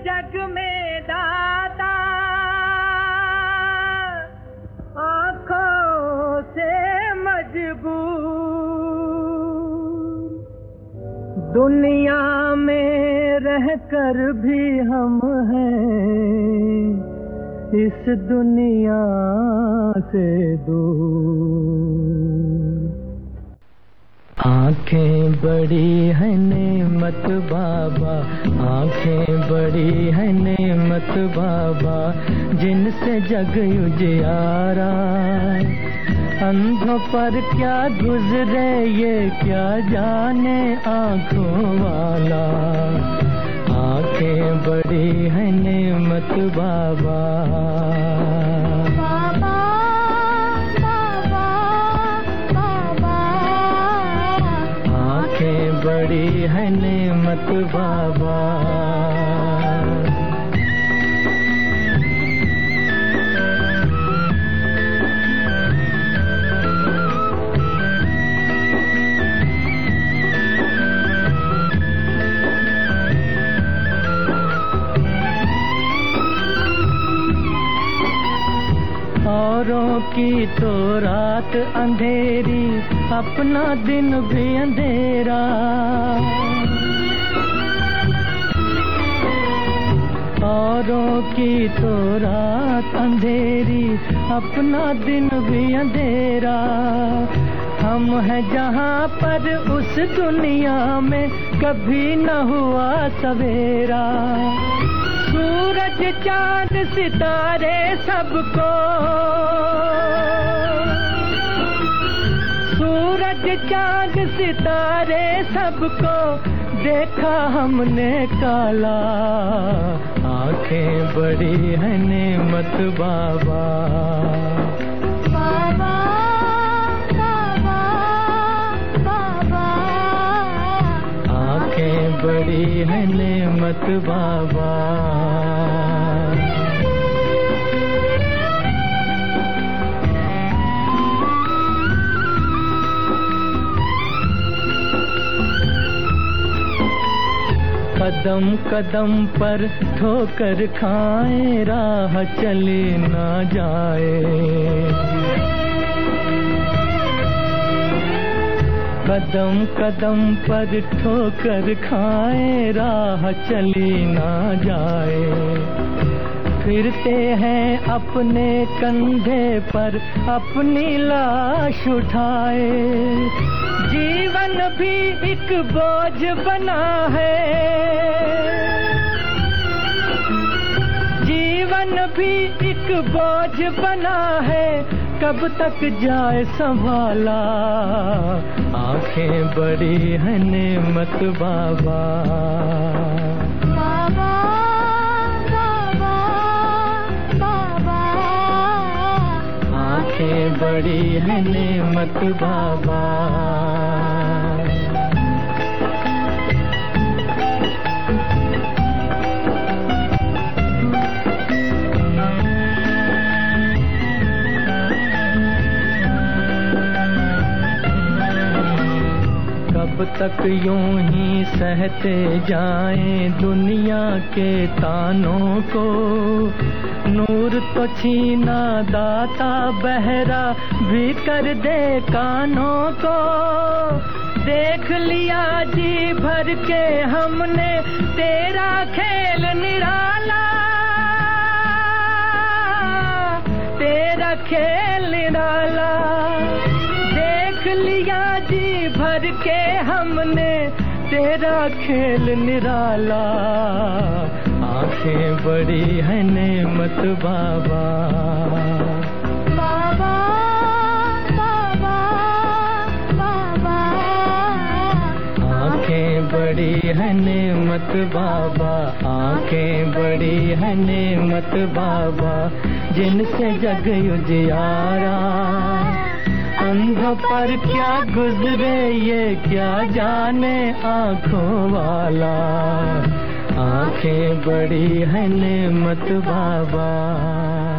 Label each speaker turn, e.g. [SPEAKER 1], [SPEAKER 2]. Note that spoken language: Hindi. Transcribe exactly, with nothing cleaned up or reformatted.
[SPEAKER 1] जग में दाता आँखों से मजबूर, दुनिया में रहकर भी हम हैं इस दुनिया से दूर। आँखें बड़ी है नेमत बाबा, आँखें बड़ी है नेमत बाबा, जिनसे जग उजियारा। अंधों पर क्या गुजरे ये क्या जाने आँखों वाला। आँखें बड़ी है नेमत बाबा। बड़ी है नेमत बाबा। औरों की तो रात अंधेरी, अपना दिन भी अंधेरा। औरों की तो रात अंधेरी, अपना दिन भी अंधेरा। हम हैं जहाँ पर उस दुनिया में कभी न हुआ सवेरा। सूरज चांद सितारे सबको, सूरज चांद सितारे सबको देखा हमने काला। आँखें बड़ी है नेमत बाबा। बाबा बाबा बाबा, आँखें बड़ी है नेमत बाबा। कदम कदम पर ठोकर खाए, राह चले ना जाए। कदम कदम पर ठोकर खाए, राह चली ना जाए। फिरते हैं अपने कंधे पर अपनी लाश उठाए। जीवन भी एक बोझ बना है, जीवन भी एक बोझ बना है, कब तक जाए संभाला। आँखें बड़ी है नेमत बाबा। बाबा बाबा बाबा, आँखें बड़ी है नेमत बाबा। कब तक यूं ही सहते जाएं दुनिया के तानों को। नूर तो छीना दाता, बहरा भी कर दे कानों को। देख लिया जी भर के हमने तेरा खेल निराला, तेरा खेल निराला। देख लिया जी भर के हमने तेरा खेल निराला। आँखें बड़ी है नेमत बाबा। बाबा बाबा बाबा, आँखें बड़ी है नेमत बाबा। आँखें बड़ी है नेमत बाबा, जिनसे जग उजियारा। अंधों पर क्या गुजरे ये क्या जाने आँखों वाला। आँखें बड़ी है नेमत बाबा।